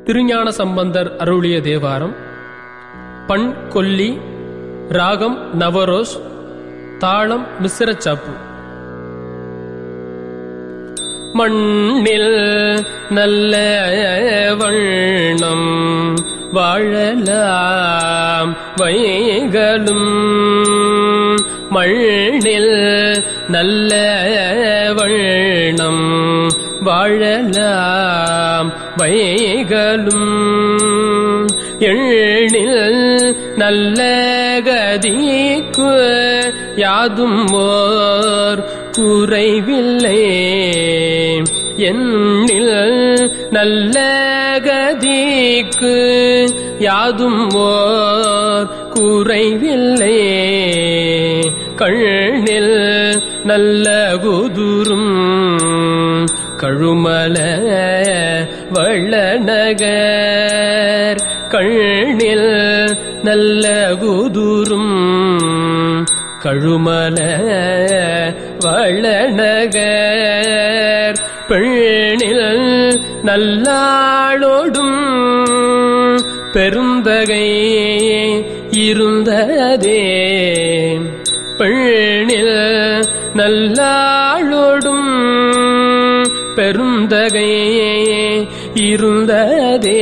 திருஞான சம்பந்தர் அருளிய தேவாரம். பண் கொல்லி, ராகம் நவரோஸ், தாளம் மிஸ்ரச்சாப்பு. மண்ணில் நல்ல வண்ணம் வாழலாம் வைகளும், மண்ணில் நல்ல வண்ணம் வாழலாம் வைகளும், எண்ணில் நல்ல கதிக்கு யாதும் ஓர் குறைவில்லை, எண்ணில் நல்ல கதிக்கு யாதும் ஓர் குறைவில்லை, கண்ணில் நல்ல குதுரும் கழுமல வள்ளநகர், கண்ணில் நல்ல குதுரும் கழுமல வள்ளநகர், பெண்ணில் நல்லாளோடும் பெருந்தகை இருந்ததே, பெண்ணில் நல்லாளோடும் பெருந்தகை இருந்ததே,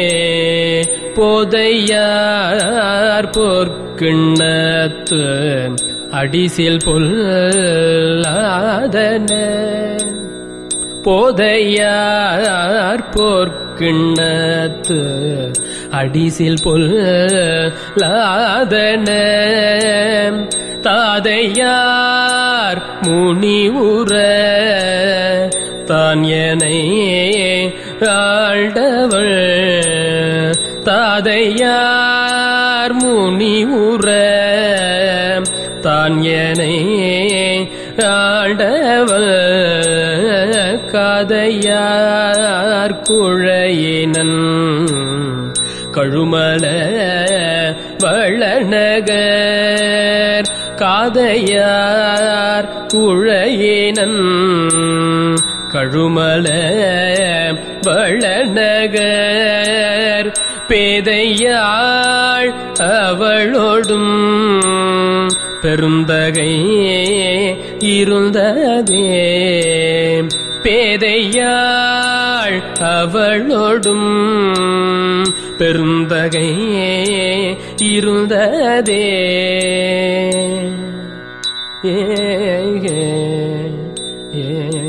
போதையார் பொற்கிண்ணத்து அடிசில் பொல்லாதன, போதையார் பொற்கிண்ணத்து அடிசில் பொல்லாதன, தாதையார் முனிவுற தான் எனை ஆண்டவள், தாதையார் முனிவுற தான் எனை ஆண்டவள், காதையார் குழையினன் கழுமல வள்ளநகர், காதையார் குழையினன் கழுமல வள்ளநகர், பேதையாள் அவளோடும் பெருந்தகை இருந்ததே, பேதையாள் அவளோடும் பெருந்தகை இருந்ததே, ஏ